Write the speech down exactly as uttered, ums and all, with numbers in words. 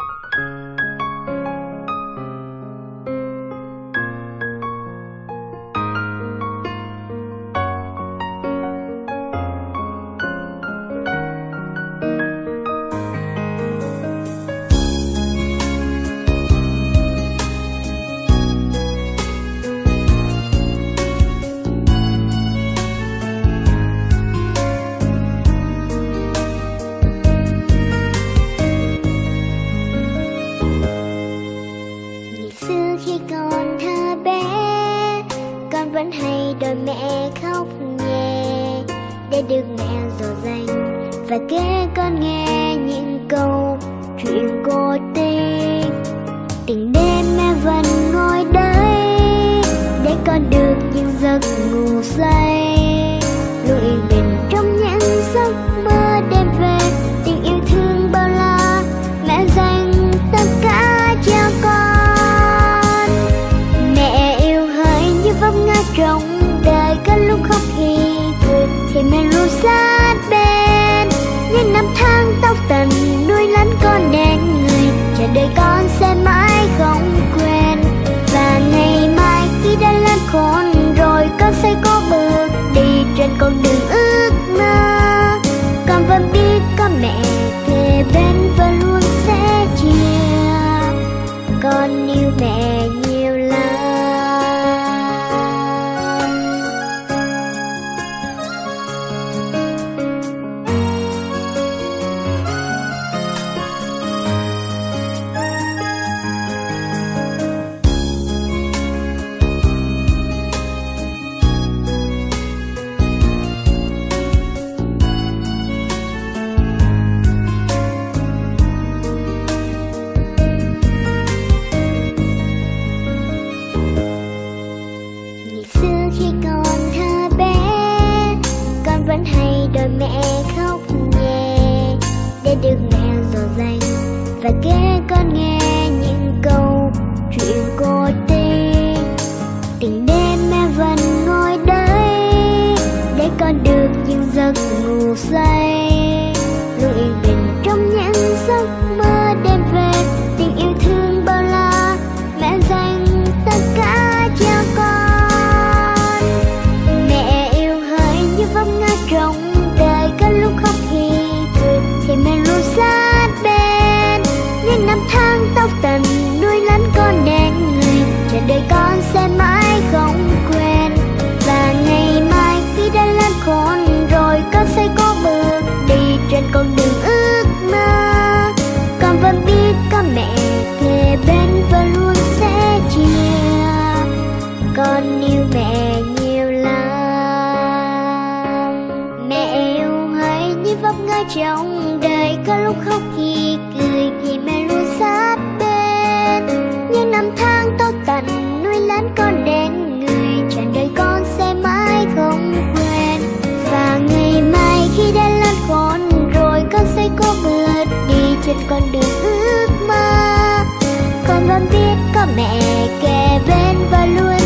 Khi còn thơ bé, con vẫn hay đòi mẹ khóc nhẹ để được mẹ dỗ dành và kể con nghe những câu chuyện cổ tích. Từng đêm mẹ vẫn ngồi đấy để con được những giấc ngủ say, luôn yên bình trong những giấc mơ đêm về. Tình yêu thương bao la mẹ dành tất cả cho con. Vấp ngã trong đời, có lúc khóc khi cười thì mẹ luôn sát bên. Những năm tháng tóc tần nuôi lớn con nên người, chờ đợi con sẽ mãi không quên. Và ngày mai khi đã lớn khôn rồi, con sẽ có bước đi trên con đường ước mơ. Con vẫn biết có mẹ kề bên và luôn sẽ chia. Con yêu mẹ nhiều lắm. Khi còn thơ bé, con vẫn hay đòi mẹ khóc nhẹ để được mẹ dỗ dành và kể con nghe những câu chuyện cổ tích. Từng đêm mẹ vẫn ngồi đấy để con được những giấc ngủ say, luôn yên bình trong những giấc mơ đêm về. Tình yêu thương bao la mẹ dành tất cả cho con. Trong đời có lúc khóc khi cười thì mẹ luôn sát bên. Những năm tháng tóc tần nuôi lớn con nên người, chờ đợi con sẽ mãi không quên. Và ngày mai khi đã lớn khôn rồi, con sẽ có bước đi trên con đường ước mơ. Con vẫn biết có mẹ kề bên và luôn sẽ chia. Con yêu mẹ nhiều lắm. Vấp ngã trong đời, có lúc khóc khi cười thì mẹ luôn sát bên. Những năm tháng tốt tận nuôi lớn con đến người, trọn đời con sẽ mãi không quên. Và ngày mai khi đã lớn khôn rồi, con sẽ có bước đi trên con đường ước mơ. Con vẫn biết có mẹ kề bên và luôn